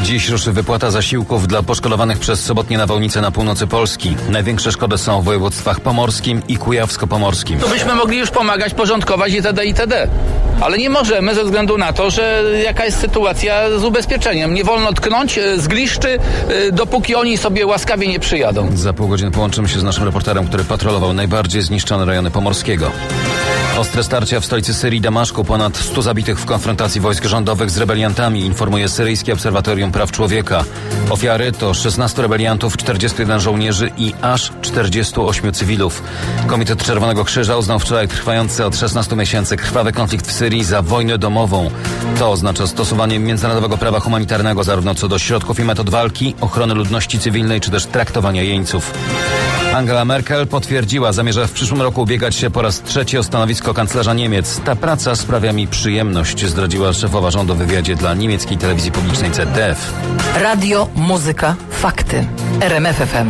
Dziś ruszy wypłata zasiłków dla poszkodowanych przez sobotnie nawałnice na północy Polski. Największe szkody są w województwach pomorskim i kujawsko-pomorskim. To byśmy mogli już pomagać, porządkować itd. Ale nie możemy ze względu na to, że jaka jest sytuacja z ubezpieczeniem. Nie wolno tknąć z gliszczy, dopóki oni sobie łaskawie nie przyjadą. Za pół godziny połączymy się z naszym reporterem, który patrolował najbardziej zniszczone rejony pomorskiego. Ostre starcia w stolicy Syrii, Damaszku. Ponad 100 zabitych w konfrontacji wojsk rządowych z rebeliantami, informuje Syryjskie Obserwatorium Praw Człowieka. Ofiary to 16 rebeliantów, 41 żołnierzy i aż 48 cywilów. Komitet Czerwonego Krzyża uznał wczoraj trwający od 16 miesięcy krwawy konflikt w Syrii za wojnę domową. To oznacza stosowanie międzynarodowego prawa humanitarnego zarówno co do środków i metod walki, ochrony ludności cywilnej czy też traktowania jeńców. Angela Merkel potwierdziła, zamierza w przyszłym roku ubiegać się po raz trzeci o stanowisko kanclerza Niemiec. Ta praca sprawia mi przyjemność, zdradziła szefowa rządu w wywiadzie dla niemieckiej telewizji publicznej ZDF. Radio, muzyka, fakty. RMF FM.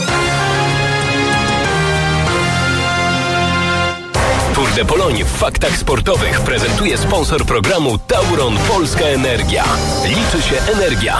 Tour de Pologne w faktach sportowych prezentuje sponsor programu Tauron Polska Energia. Liczy się energia.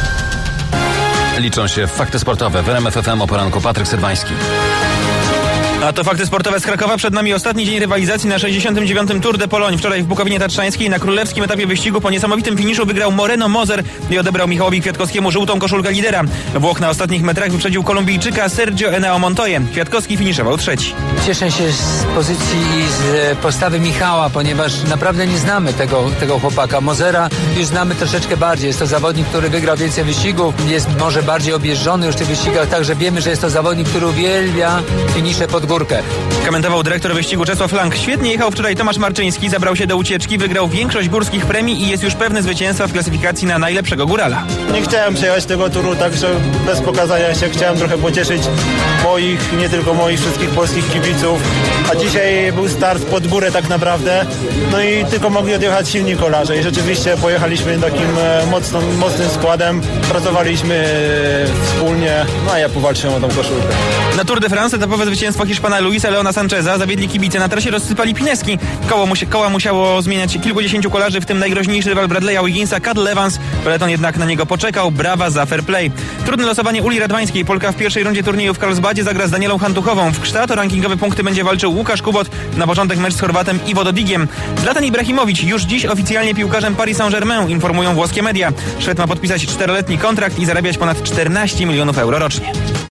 Liczą się fakty sportowe. W RMF FM o poranku Patryk Syrwański. A to fakty sportowe z Krakowa. Przed nami ostatni dzień rywalizacji na 69. Tour de Pologne. Wczoraj w Bukowinie Tatrzańskiej na królewskim etapie wyścigu po niesamowitym finiszu wygrał Moreno Moser i odebrał Michałowi Kwiatkowskiemu żółtą koszulkę lidera. Włoch na ostatnich metrach wyprzedził Kolumbijczyka Sergio Henao Montoya. Kwiatkowski finiszował trzeci. Cieszę się z pozycji i z postawy Michała, ponieważ naprawdę nie znamy tego chłopaka. Mosera już znamy troszeczkę bardziej. Jest to zawodnik, który wygrał więcej wyścigów. Jest może bardziej objeżdżony już w tych wyścigach, także wiemy, że jest to zawodnik, który uwielbia finisze pod górkę. Komentował dyrektor wyścigu Czesław Lang. Świetnie jechał wczoraj Tomasz Marczyński, zabrał się do ucieczki, wygrał większość górskich premii i jest już pewny zwycięstwa w klasyfikacji na najlepszego górala. Nie chciałem przejechać tego turu, także bez pokazania się chciałem trochę pocieszyć moich, nie tylko moich, wszystkich polskich kibiców. A dzisiaj był start pod górę tak naprawdę, no i tylko mogli odjechać silni kolarze i rzeczywiście pojechaliśmy takim mocnym składem, pracowaliśmy wspólnie, no a ja powalczyłem o tą koszulkę. Na Tour de France etapowe zwycięstwo Hiszpana Luisa Leona Sancheza zawiedli kibice. Na trasie rozsypali pineski. Koła musiało zmieniać kilkudziesięciu kolarzy, w tym najgroźniejszy rywal Bradley'a Wigginsa, Cadel Evans. Peloton jednak na niego poczekał. Brawa za fair play. Trudne losowanie Uli Radwańskiej. Polka w pierwszej rundzie turnieju w Karlsbadzie zagra z Danielą Hantuchową. W Krzta o rankingowe punkty będzie walczył Łukasz Kubot. Na początek mecz z Chorwatem Ivo Dodigiem. Zlatan Ibrahimowicz już dziś oficjalnie piłkarzem Paris Saint-Germain, informują włoskie media. Szwed ma podpisać 4-letni kontrakt i zarabiać ponad 14 milionów euro rocznie.